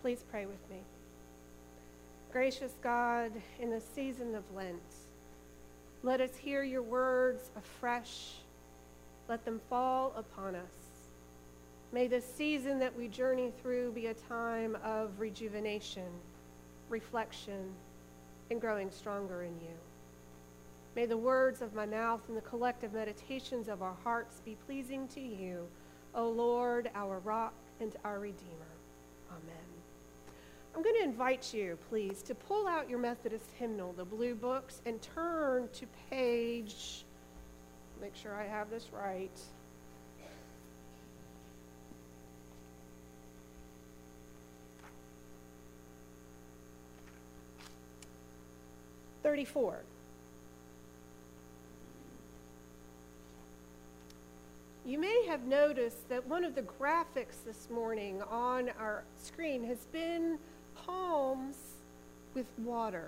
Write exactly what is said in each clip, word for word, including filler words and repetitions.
Please pray with me. Gracious God, in the season of Lent, let us hear your words afresh. Let them fall upon us. May the season that we journey through be a time of rejuvenation, reflection, and growing stronger in you. May the words of my mouth and the collective meditations of our hearts be pleasing to you, O Lord, our rock and our Redeemer. Amen. I'm going to invite you, please, to pull out your Methodist hymnal, the blue books, and turn to page, make sure I have this right, thirty-four. You may have noticed that one of the graphics this morning on our screen has been palms with water.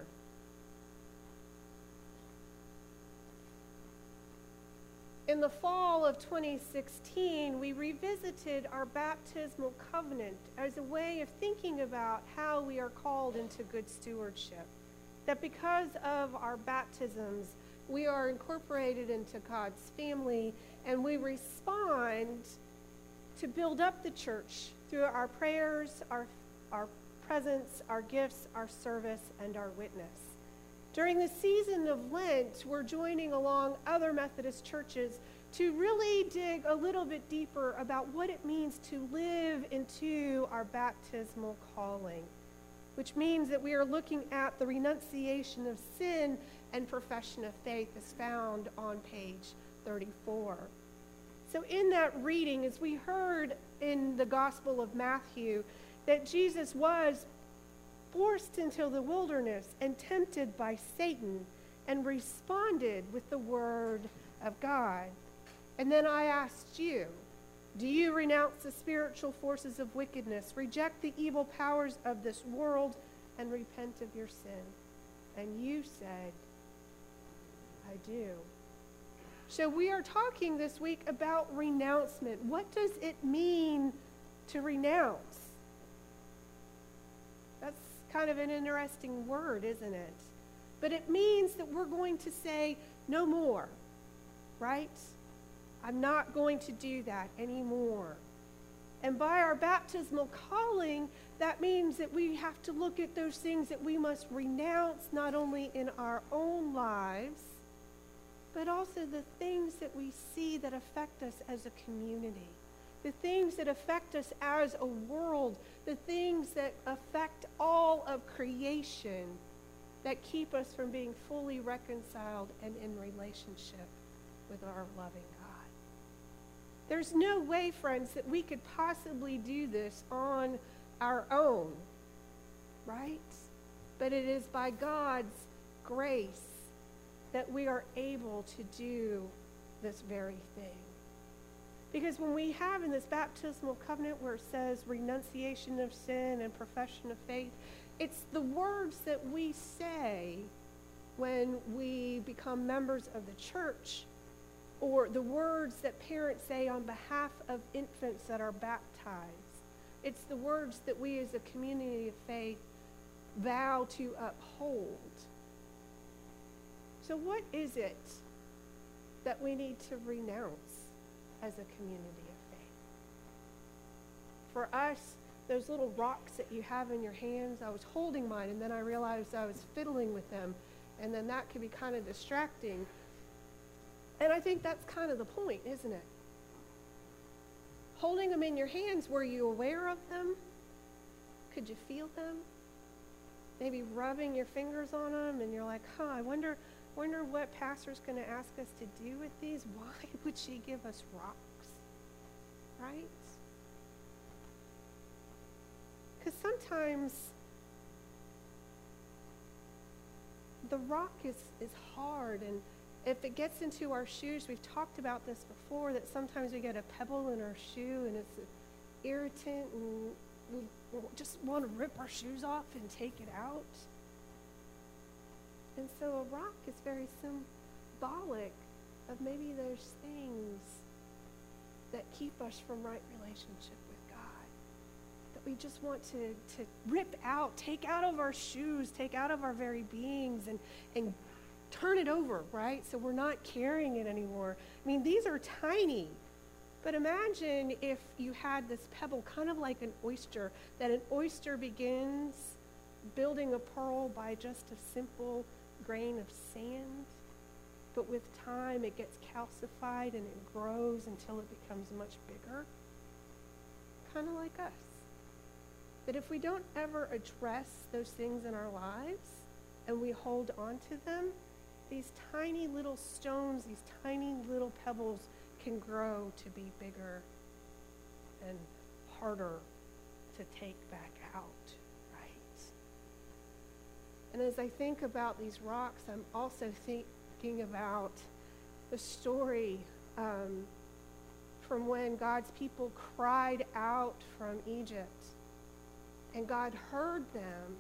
In the fall of twenty sixteen, we revisited our baptismal covenant as a way of thinking about how we are called into good stewardship. That because of our baptisms, we are incorporated into God's family, and we respond to build up the church through our prayers, our, our presence, our gifts, our service, and our witness. During the season of Lent, we're joining along other Methodist churches to really dig a little bit deeper about what it means to live into our baptismal calling, which means that we are looking at the renunciation of sin and profession of faith as found on page thirty-four. So in that reading, as we heard in the Gospel of Matthew, that Jesus was forced into the wilderness and tempted by Satan and responded with the word of God. And then I asked you, do you renounce the spiritual forces of wickedness, reject the evil powers of this world, and repent of your sin? And you said, I do. So we are talking this week about renouncement. What does it mean to renounce? That's kind of an interesting word, isn't it? But it means that we're going to say no more, right? I'm not going to do that anymore. And by our baptismal calling, that means that we have to look at those things that we must renounce, not only in our own lives, but also the things that we see that affect us as a community, the things that affect us as a world, the things that affect all of creation that keep us from being fully reconciled and in relationship with our loving God. There's no way, friends, that we could possibly do this on our own, right? But it is by God's grace that we are able to do this very thing. Because when we have in this baptismal covenant where it says renunciation of sin and profession of faith, it's the words that we say when we become members of the church, or the words that parents say on behalf of infants that are baptized. It's the words that we as a community of faith vow to uphold. So what is it that we need to renounce as a community of faith? For us, those little rocks that you have in your hands, I was holding mine and then I realized I was fiddling with them, and then that could be kind of distracting. And I think that's kind of the point, isn't it? Holding them in your hands, were you aware of them? Could you feel them? Maybe rubbing your fingers on them and you're like, huh, I wonder wonder what pastor's going to ask us to do with these. Why would she give us rocks? Right? Because sometimes the rock is, is hard, and if it gets into our shoes, we've talked about this before, that sometimes we get a pebble in our shoe and it's an irritant and we just want to rip our shoes off and take it out. And so a rock is very symbolic of maybe those things that keep us from right relationship with God, that we just want to, to rip out, take out of our shoes, take out of our very beings and, and turn it over, right? So we're not carrying it anymore. I mean, these are tiny. But imagine if you had this pebble, kind of like an oyster, that an oyster begins building a pearl by just a simple grain of sand. But with time, it gets calcified and it grows until it becomes much bigger. Kind of like us. That if we don't ever address those things in our lives and we hold on to them, these tiny little stones, these tiny little pebbles can grow to be bigger and harder to take back out, right? And as I think about these rocks, I'm also thinking about the story um, from when God's people cried out from Egypt. And God heard them.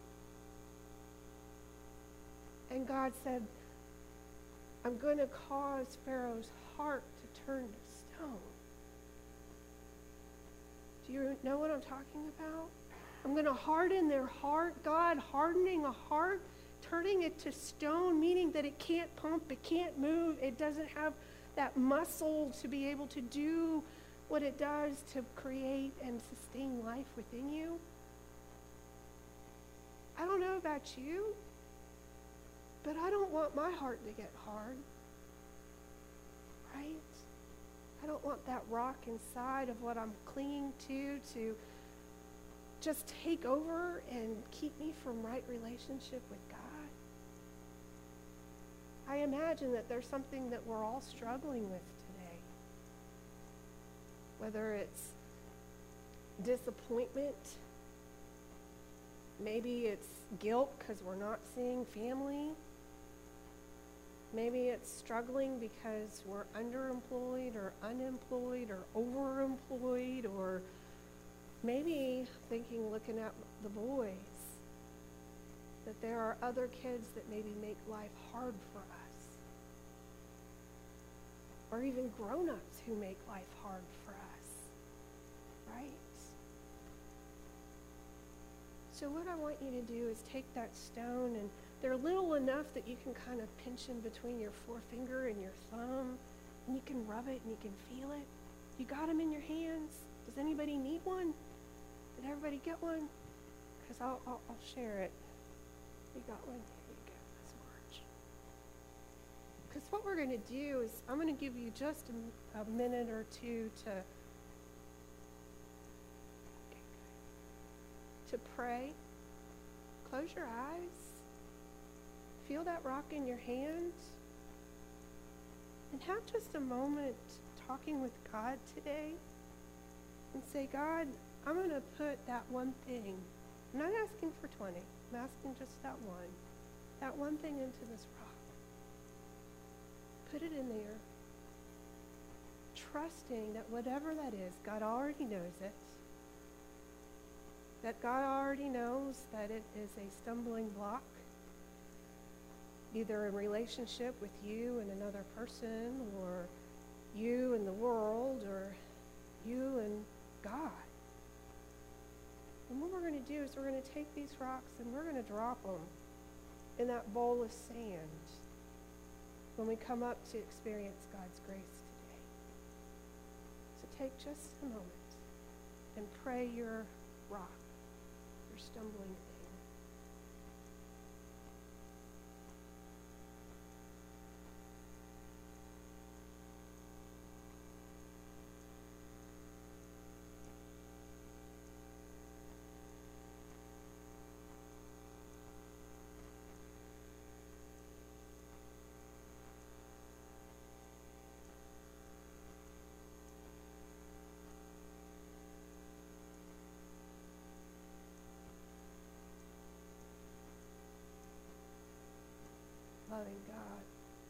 And God said, I'm going to cause Pharaoh's heart to turn to stone. Do you know what I'm talking about? I'm going to harden their heart. God hardening a heart, turning it to stone, meaning that it can't pump, it can't move, it doesn't have that muscle to be able to do what it does to create and sustain life within you. I don't know about you, but I don't want my heart to get hard, right? I don't want that rock inside of what I'm clinging to to just take over and keep me from right relationship with God. I imagine that there's something that we're all struggling with today. Whether it's disappointment, maybe it's guilt because we're not seeing family. Maybe it's struggling because we're underemployed or unemployed or overemployed, or maybe thinking, looking at the boys, that there are other kids that maybe make life hard for us. Or even grown-ups who make life hard for us, right? So what I want you to do is take that stone, and they're little enough that you can kind of pinch them between your forefinger and your thumb, and you can rub it and you can feel it. You got them in your hands. Does anybody need one? Did everybody get one? Because I'll, I'll, I'll share it. You got one? Here you go, Miss March. Because what we're going to do is I'm going to give you just a, a minute or two to to pray. Close your eyes. Feel that rock in your hand. And have just a moment talking with God today. And say, God, I'm going to put that one thing. I'm not asking for twenty. I'm asking just that one. That one thing into this rock. Put it in there. Trusting that whatever that is, God already knows it. That God already knows that it is a stumbling block, either in relationship with you and another person, or you and the world, or you and God. And what we're going to do is we're going to take these rocks and we're going to drop them in that bowl of sand when we come up to experience God's grace today. So take just a moment and pray your rock, your stumbling thing. Loving God,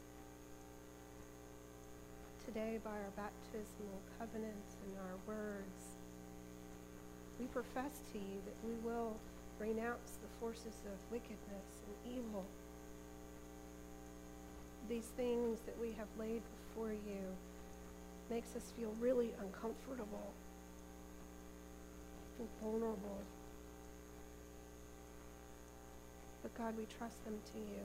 today by our baptismal covenants and our words, we profess to you that we will renounce the forces of wickedness and evil. These things that we have laid before you makes us feel really uncomfortable. And vulnerable. But God, we trust them to you,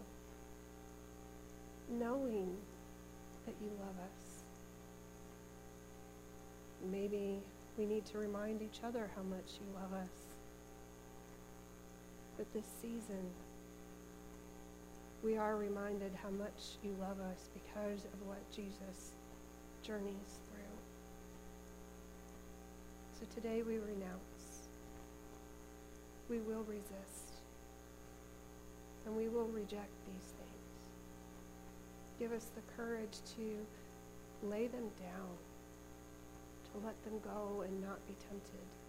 knowing that you love us. Maybe we need to remind each other how much you love us. But this season, we are reminded how much you love us because of what Jesus journeys through. So today we renounce. We will resist. And we will reject these things. Give us the courage to lay them down, to let them go and not be tempted.